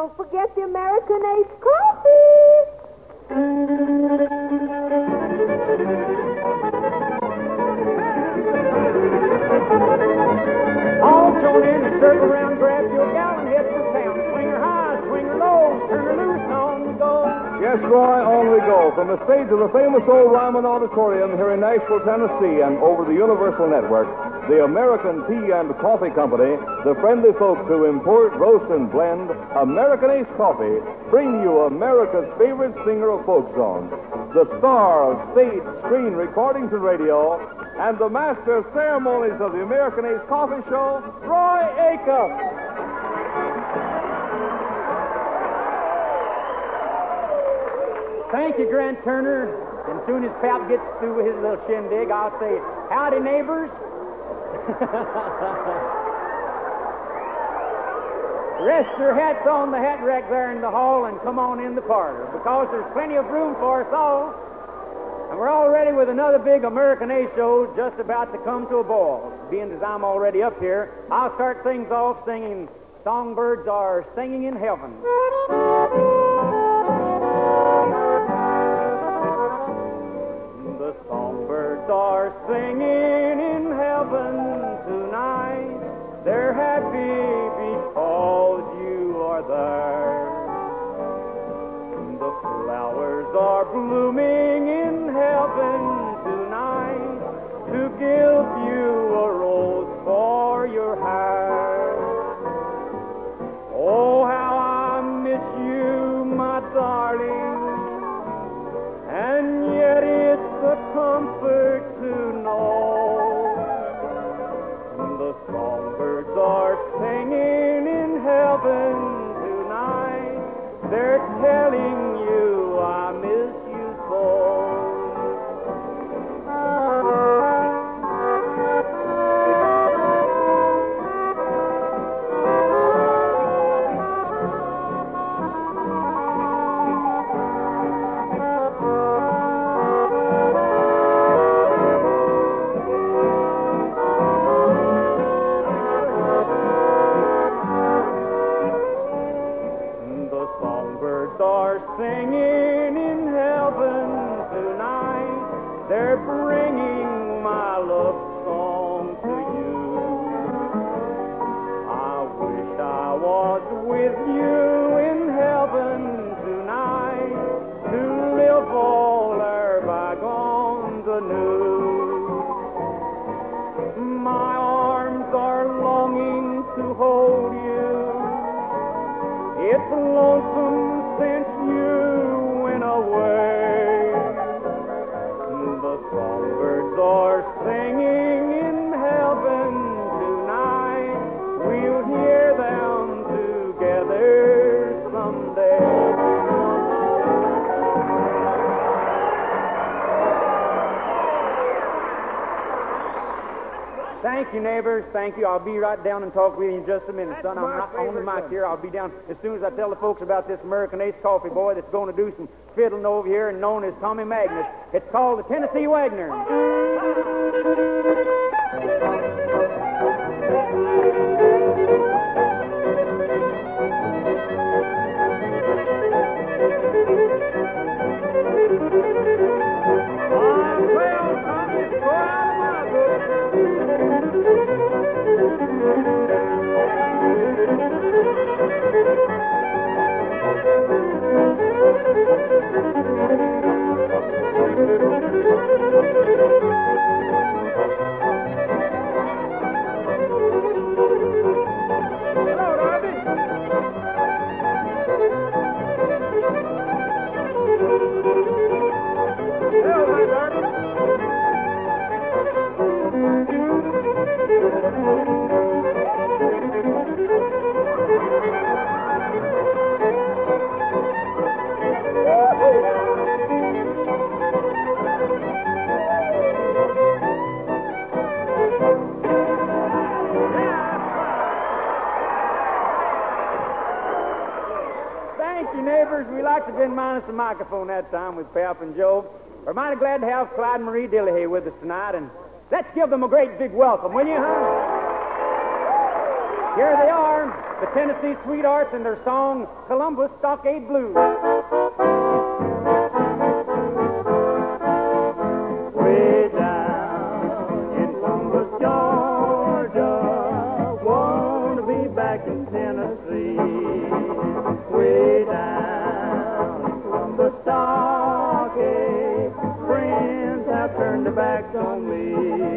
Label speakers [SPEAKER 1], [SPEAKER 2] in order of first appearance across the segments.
[SPEAKER 1] don't forget the American Ace Coffee.
[SPEAKER 2] All tune in and circle around, grab your gal and head for town. Swing her high, swing her low, turn her loose, on we go.
[SPEAKER 3] Yes, Roy, on we go. From the stage of the famous old Ryman Auditorium here in Nashville, Tennessee, and over the Universal Network, the American Tea and Coffee Company, the friendly folks who import, roast, and blend American Ace Coffee, bring you America's favorite singer of folk songs, the star of stage, screen, recordings, and radio, and the master of ceremonies of the American Ace Coffee Show, Roy Acuff.
[SPEAKER 2] Thank you, Grant Turner. And soon as Pap gets through with his little shindig, I'll say, howdy, neighbors. Rest your hats on the hat rack there in the hall and come on in the parlor, because there's plenty of room for us all. And we're all ready with another big American Ace show just about to come to a boil. Being as I'm already up here, I'll start things off singing Songbirds Are Singing in Heaven. The songbirds are singing in heaven tonight. They're happy because you are there. The flowers are blooming in heaven tonight to give you a rose for your hair. Oh, how I miss you, my darling, and yet it's a comfort to know the songbirds are singing in heaven tonight. They're telling you I miss you so. Singing in heaven tonight, they're bringing my love song to you. I wish I was with you in heaven tonight to live all our bygones anew. My arms are longing to hold you. It's lonesome since you went away. The songbirds are singing in heaven tonight. We'll hear them together someday. Thank you, neighbors. Thank you. I'll be right down and talk with you in just a minute, son. I'm not on the mic here. I'll be down as soon as I tell the folks about this American Ace Coffee boy that's going to do some fiddling over here and known as Tommy Magnus. It's called the Tennessee Wagner. We like to have been minus the microphone that time with Pap and Joe. We're mighty glad to have Clyde and Marie Dillehay with us tonight, and let's give them a great big welcome, will you, huh? Here they are, the Tennessee Sweethearts and their song, Columbus Stockade Blues. Way down in Columbus, Georgia, want to be back in Tennessee. Way down in Columbus, Stockade, friends have turned their backs on me.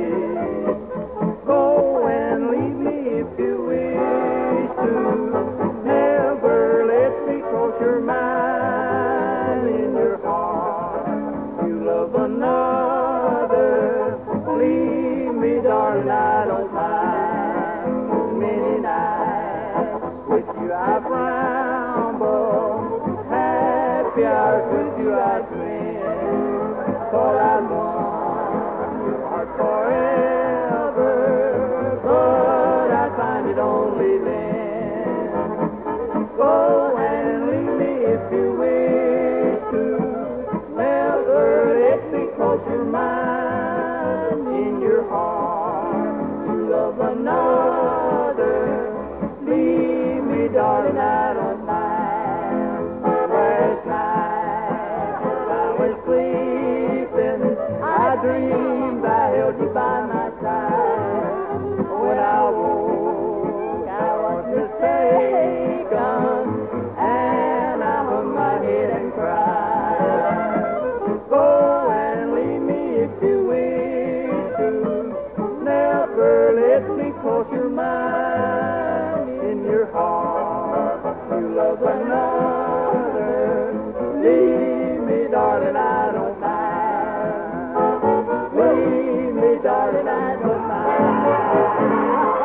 [SPEAKER 2] Go and leave me if you wish to. Never let me cross your mind. In your heart you love another. Leave me, darling, I don't mind. Many nights with you I ramble, happy hours with you I spend. For I want your heart forever, but I find it only then. Go and leave me if you wish to. Never let me cross your mind. In your heart you love another. Leave me, darling, I don't mind. Last night as I was sleeping, I dreamed I held you by my side. When I woke, I was mistaken, and I hung my head and cried. Go and leave me if you wish to. Never let me cross your mind. In your heart you love another. Leave me, darling, I don't mind. Leave me, darling, I don't mind.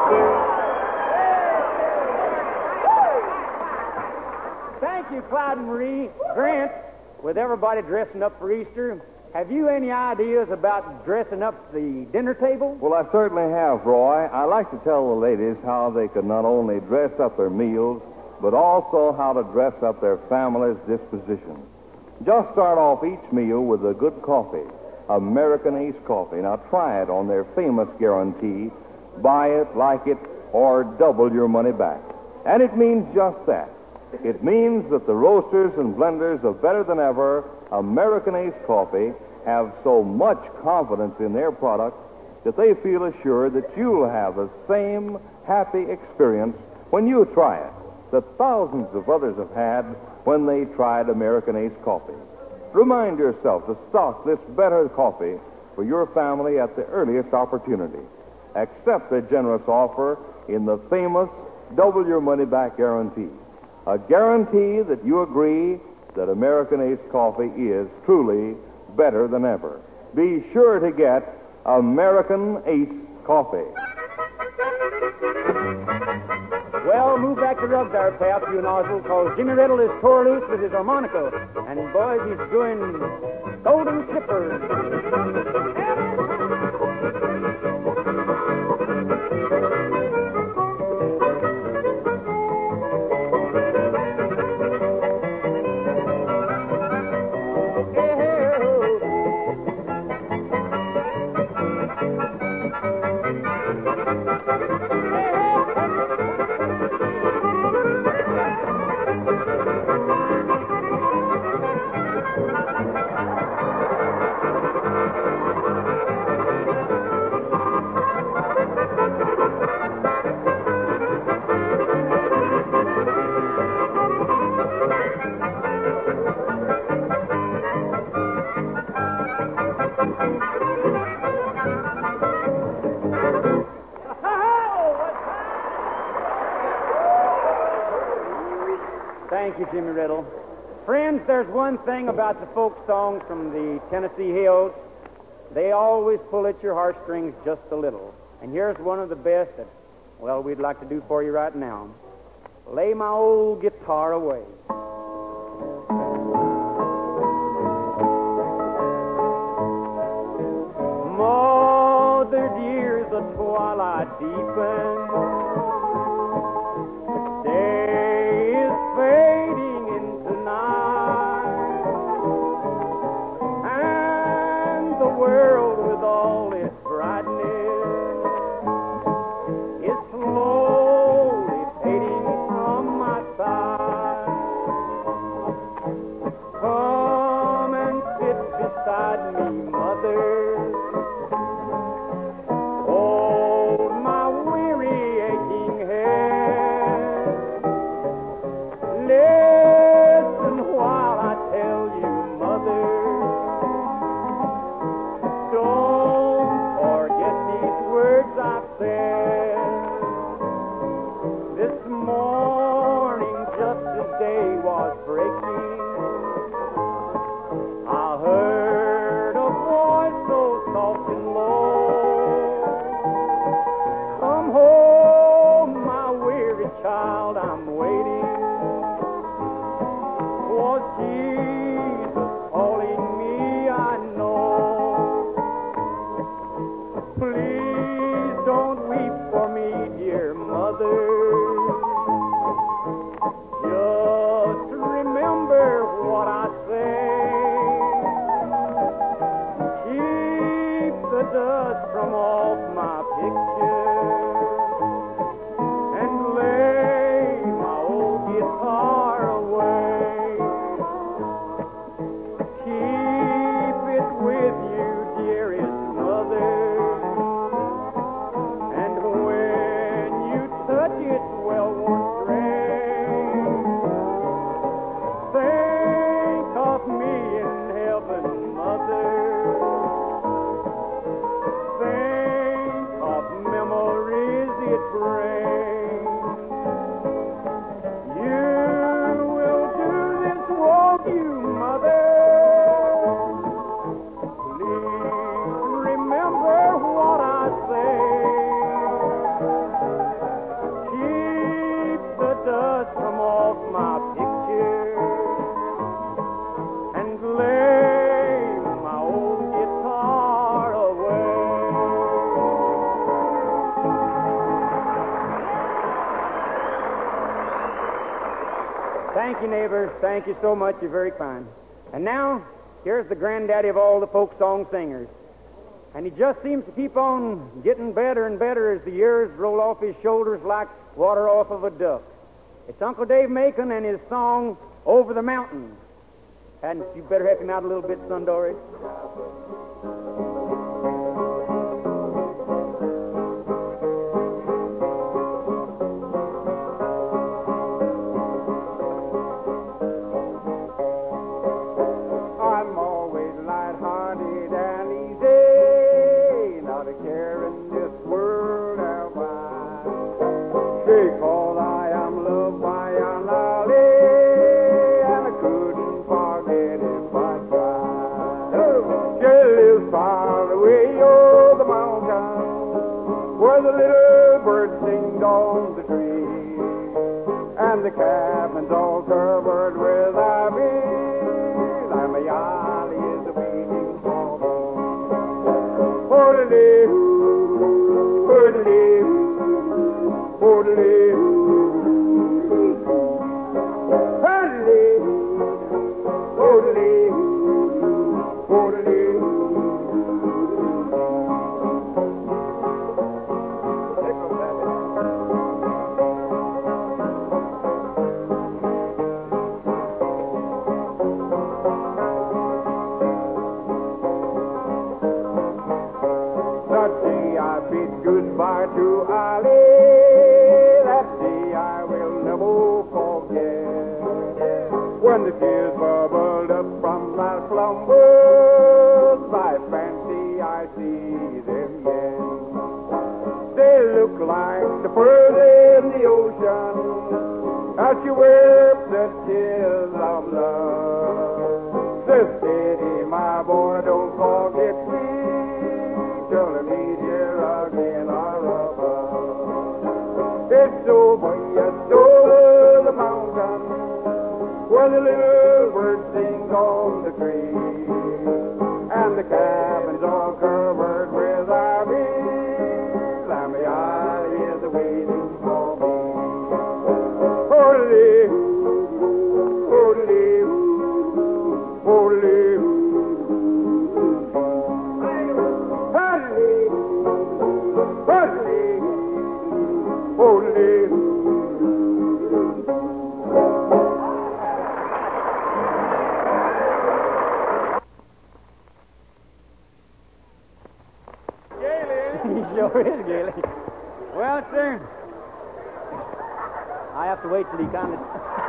[SPEAKER 2] Thank you, Clyde and Marie. Grant, with everybody dressing up for Easter, have you any ideas about dressing up the dinner table?
[SPEAKER 3] Well, I certainly have, Roy. I like to tell the ladies how they can not only dress up their meals, but also how to dress up their family's disposition. Just start off each meal with a good coffee, American Ace Coffee. Now try it on their famous guarantee, buy it, like it, or double your money back. And it means just that. It means that the roasters and blenders of Better Than Ever American Ace Coffee have so much confidence in their product that they feel assured that you'll have the same happy experience when you try it that thousands of others have had when they tried American Ace Coffee. Remind yourself to stock this better coffee for your family at the earliest opportunity. Accept the generous offer in the famous Double Your Money Back guarantee. A guarantee that you agree that American Ace Coffee is truly better than ever. Be sure to get American Ace Coffee.
[SPEAKER 2] Well, move back the rug there, pal, you nozzle, because Jimmy Riddle is tore loose with his harmonica. And, boys, he's doing Golden Slippers. Thank you, Jimmy Riddle. Friends, there's one thing about the folk songs from the Tennessee Hills. They always pull at your heartstrings just a little. And here's one of the best that, well, we'd like to do for you right now. Lay my old guitar away. Mother dear, the twilight deepens. The day is fading into night. And the world with all its brightness is slowly its well-worn strain. Think of me in heaven, Mother. Think of memories it brings. You will do this, won't you, Mother? Please remember what I say. Keep the dust from off my picture and lay my old guitar away. Thank you, neighbors. Thank you so much. You're very kind. And now, here's the granddaddy of all the folk song singers. And he just seems to keep on getting better and better as the years roll off his shoulders like water off of a duck. It's Uncle Dave Macon and his song, Over the Mountains. And you better help him out a little bit, son Dory. I'm always light-hearted and easy, not a care in this world outside. Because I am loved by an alley, and I couldn't forget if I tried. She lives far away over the mountain, where the little birds sing on the tree, and the cabins all covered with ivy. My alley is waiting for me. Oodle-doo, oodle-doo, oodle-doo. Oodle-doo, oodle-doo, oodle-doo. That day I bid goodbye to Ali, that day I will never forget. When the tears bubbled up from my slumbers, I fancy I see them yet. They look like the pearls in the ocean, as you weep the tears of love. So steady, my boy, don't forget me, till I meet here again or above. It's over, yes, over the mountain, where the little birds sing on the tree, and the cabins all covered with ivy, and my eye is waiting for me. Oodle-doo, oodle-doo, oodle-doo. He sure is, Gailey. Well, sir, I have to wait till he kind of...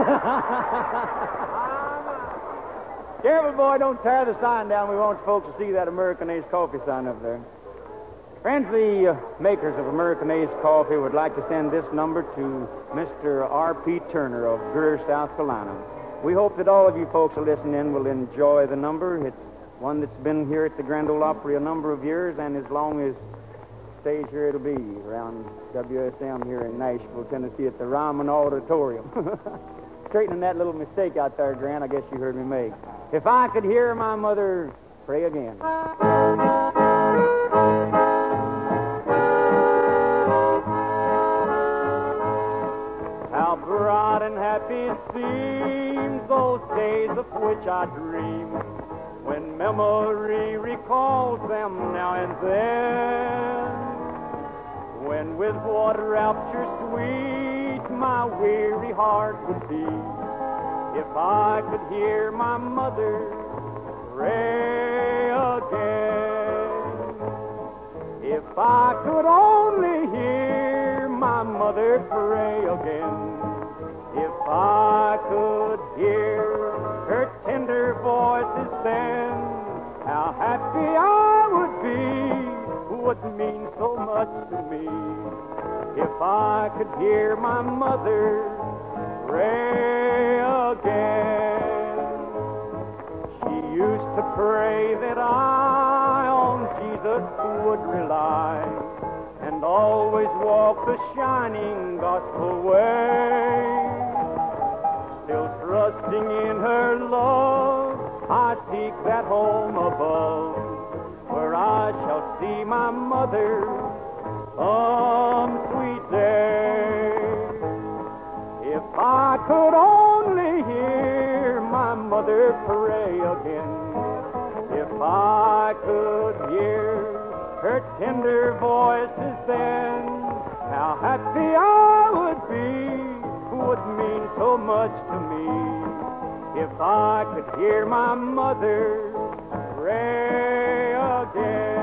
[SPEAKER 2] Careful, boy, don't tear the sign down. We want folks to see that American Ace Coffee sign up there. Friends, the makers of American Ace Coffee would like to send this number to Mr. R.P. Turner of Greer, South Carolina. We hope that all of you folks who listen in will enjoy the number. It's one that's been here at the Grand Ole Opry a number of years, and as long as stays here it'll be around WSM here in Nashville, Tennessee at the Ryman Auditorium. Straightening that little mistake out there, Grant, I guess you heard me make. If I could hear my mother pray again. How bright and happy seems those days of which I dream, when memory recalls them now and then, when with what rapture sweet my weary heart would beat, if I could hear my mother pray again. If I could only hear my mother pray again. If I could hear her tender voices then, how happy I would be, would mean so much to me. If I could hear my mother pray again. She used to pray that I on Jesus would rely and always walk the shining gospel way. Still trusting in her love, I seek that home above, where I shall see my mother some sweet day. If I could only hear my mother pray again, if I could hear her tender voices then, how happy I would be, would mean so much to me. If I could hear my mother pray again.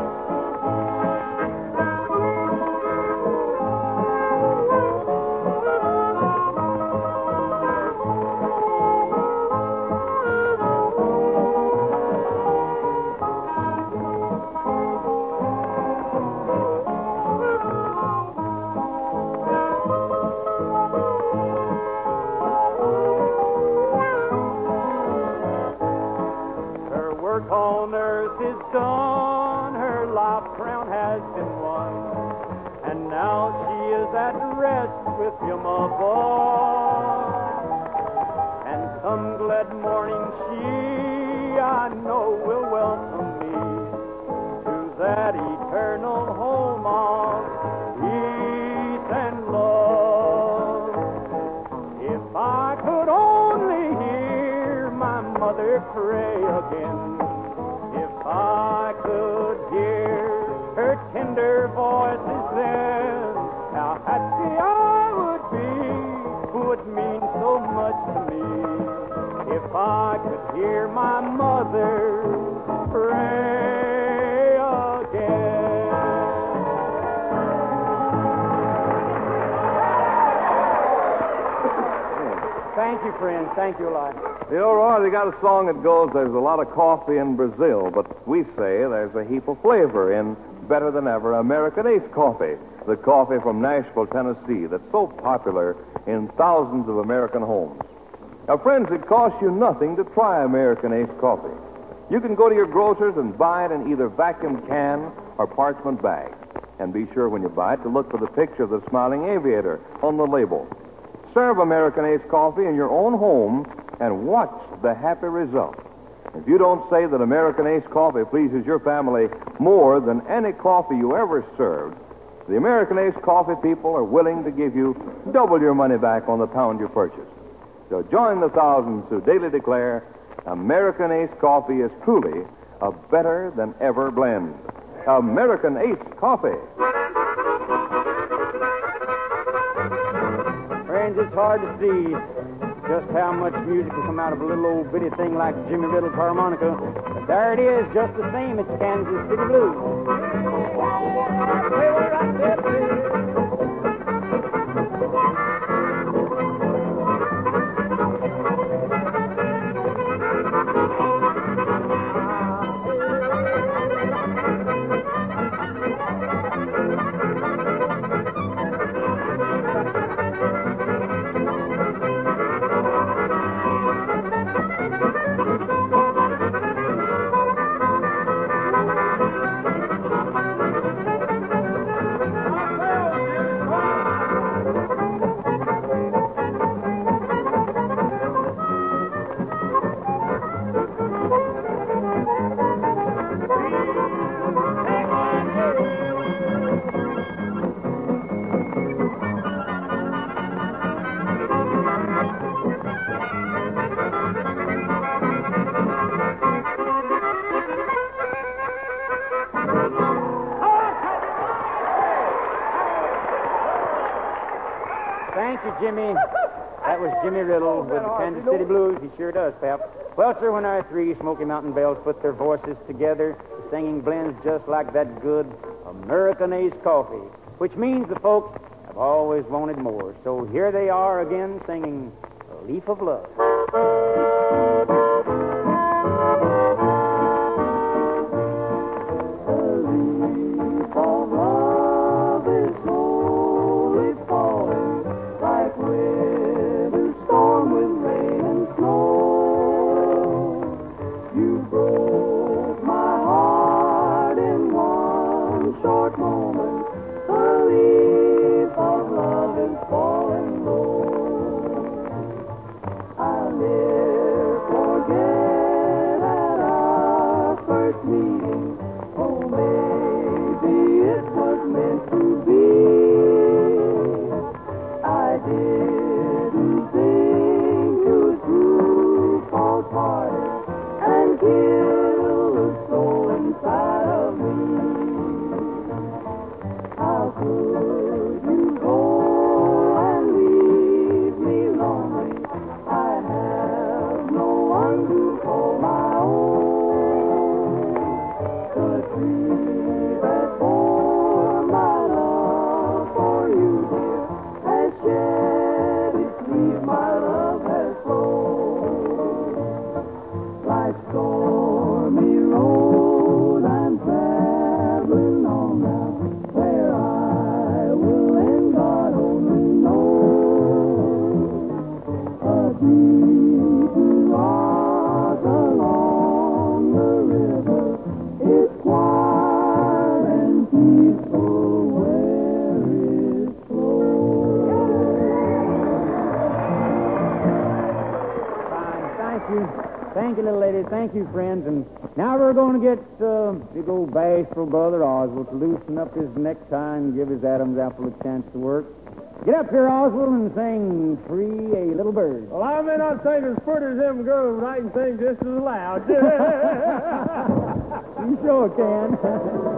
[SPEAKER 2] On earth is done, her life crown has been won, and now she is at rest with him above. And some glad morning she, I know, will welcome me to that eternal home of peace and love. If I could only hear my mother pray again, I could hear her tender voices then, how happy I would mean so much to me. If I could hear my mother pray again. Thank you, friends. Thank you a lot.
[SPEAKER 3] You know, Roy, they got a song that goes, there's a lot of coffee in Brazil, but we say there's a heap of flavor in Better Than Ever American Ace Coffee, the coffee from Nashville, Tennessee, that's so popular in thousands of American homes. Now, friends, it costs you nothing to try American Ace Coffee. You can go to your grocer's and buy it in either vacuum can or parchment bag. And be sure when you buy it to look for the picture of the smiling aviator on the label. Serve American Ace Coffee in your own home and watch the happy result. If you don't say that American Ace Coffee pleases your family more than any coffee you ever served, the American Ace Coffee people are willing to give you double your money back on the pound you purchased. So join the thousands who daily declare American Ace Coffee is truly a better than ever blend. American Ace Coffee.
[SPEAKER 2] Friends, it's hard to see just how much music can come out of a little old bitty thing like Jimmy Riddle's harmonica. But there it is, just the same. It's Kansas City Blues. Thank you, Jimmy. That was Jimmy Riddle with the Kansas City Blues. He sure does, Pap. Well, sir, when our three Smoky Mountain Bells put their voices together, the singing blends just like that good American Ace Coffee, which means the folks I've always wanted more. So here they are again singing A Leaf of Love. Thank you, little lady. Thank you, friends. And now we're going to get big old bashful Brother Oswald to loosen up his necktie and give his Adam's apple a chance to work. Get up here, Oswald, and sing Free a Little Bird.
[SPEAKER 4] Well, I may not sing as pretty as them girls, but I can sing just as loud.
[SPEAKER 2] You sure can.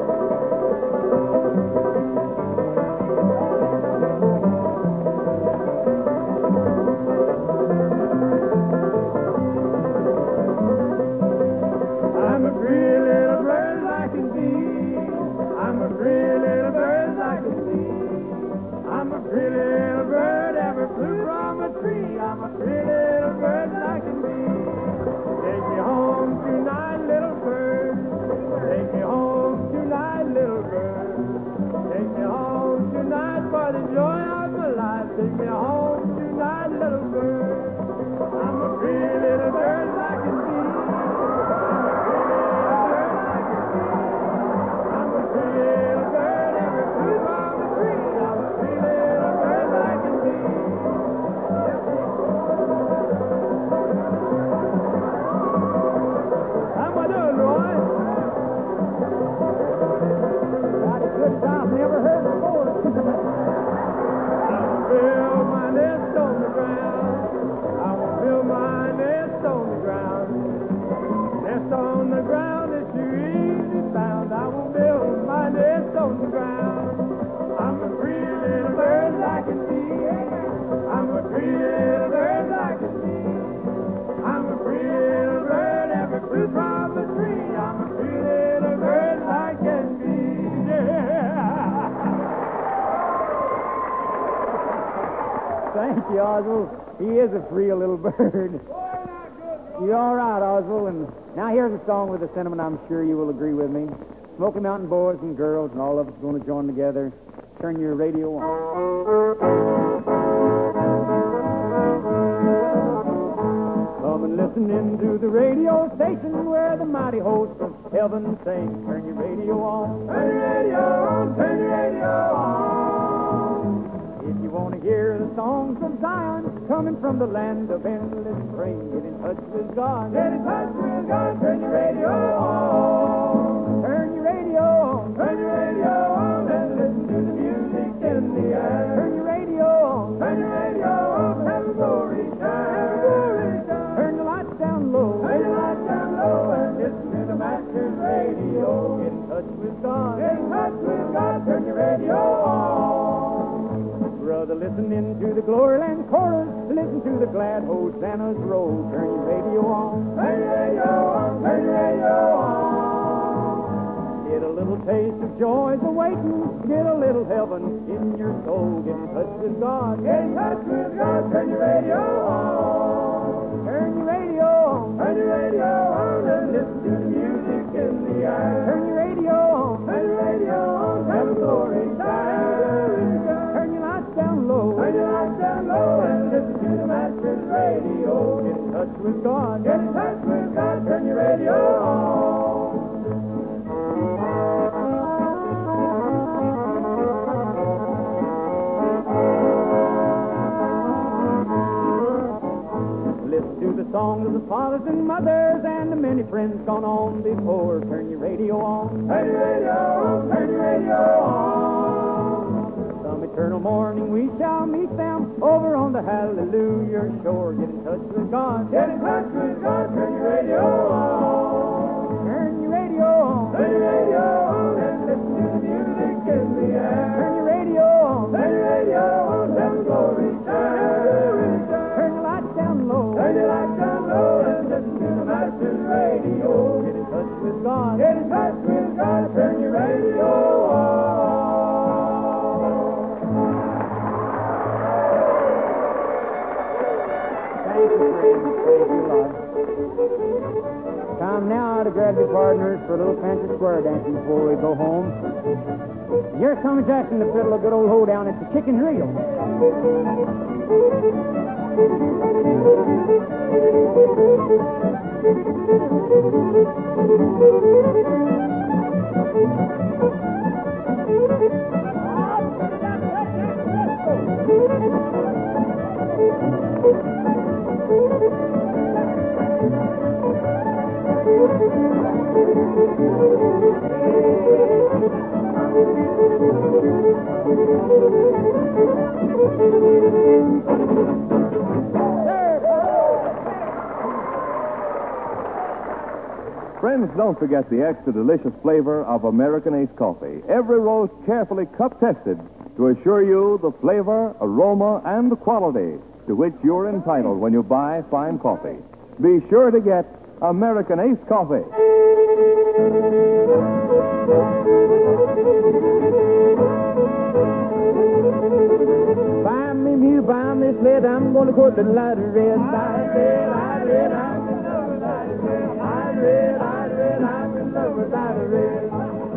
[SPEAKER 2] Thank you, Oswald. He is a free little bird. You're all right, Oswald. And now here's a song with a sentiment I'm sure you will agree with me. Smoky Mountain boys and girls and all of us are going to join together. Turn your radio on. Come and listen into the radio station where the mighty hosts of heaven sing. Turn your radio on. Turn your radio on. Turn your radio on. If you want to hear the songs of Zion coming from the land of endless spring, get in touch with God. Get in touch with God. Turn your radio on. Turn your radio on. Turn your radio on and listen to the music in the air. Turn your radio on. Turn your radio on. Have a glory shine. Have a glory shine. Turn the lights down low. Turn the lights down low and listen to the Master's radio. Get in touch with God. Get in touch with God. Turn your radio on. Brother, listen into the Gloryland chorus. Listen to the glad Hosannas roll. Turn your radio on. Turn your radio on. Turn your radio on. Get a little little taste of joy's awaiting. Get a little heaven in your soul. Get in touch with God.
[SPEAKER 4] Get in touch with God. Turn your radio on.
[SPEAKER 2] Turn your radio on.
[SPEAKER 4] Turn your radio on and listen to the music in the air.
[SPEAKER 2] Turn your radio on.
[SPEAKER 4] Turn your radio on. Tell the story time.
[SPEAKER 2] Turn your lights down low.
[SPEAKER 4] Turn your lights down low and listen to the Master's radio.
[SPEAKER 2] Get in touch with God.
[SPEAKER 4] Get in touch with God. Turn your radio on.
[SPEAKER 2] Listen to the songs of the fathers and mothers and the many friends gone on before. Turn your radio on.
[SPEAKER 4] Turn your radio on. Turn your radio on.
[SPEAKER 2] Some eternal morning we shall meet them over on the Hallelujah shore. Get in touch with God.
[SPEAKER 4] Get in touch with God. Turn your radio on.
[SPEAKER 2] Turn your radio on.
[SPEAKER 4] Turn your radio on and listen to the music in the air.
[SPEAKER 2] Turn your radio on.
[SPEAKER 4] Turn your radio on. Let the glory shine.
[SPEAKER 2] Turn your lights down low.
[SPEAKER 4] Turn your lights down low and listen to the Master's radio.
[SPEAKER 2] Get in touch with God.
[SPEAKER 4] Get in touch with God. Turn your radio on.
[SPEAKER 2] Thank you, friends. Praise you, Lord. Time now to grab your partners for a little fancy square dancing before we go home. Here's Tommy Jackson to fiddle a good old hoedown at the Chicken Reel.
[SPEAKER 3] Friends, don't forget the extra delicious flavor of American Ace Coffee. Every roast carefully cup tested to assure you the flavor, aroma, and the quality to which you're entitled when you buy fine coffee. Be sure to get American Ace Coffee.
[SPEAKER 2] Buy me mule, buy me sled, I'm gonna quote the light of red.
[SPEAKER 4] I'm in love with Ida Red. I'm in love with Ida Red.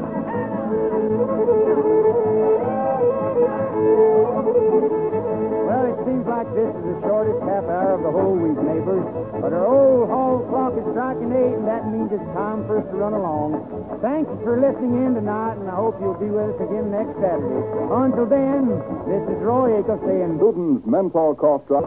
[SPEAKER 2] Well, it seems like this is the shortest half hour of the whole week, neighbors. But our old hall clock is striking 8, and that means it's time for us to run along. Thanks for listening in tonight, and I hope you'll be with us again next Saturday. Until then, this is Roy Acuff saying...
[SPEAKER 3] Newton's menthol cough drop.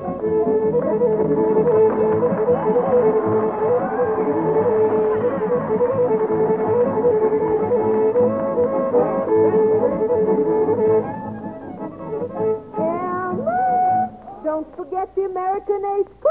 [SPEAKER 1] Elmer, don't forget the American Ace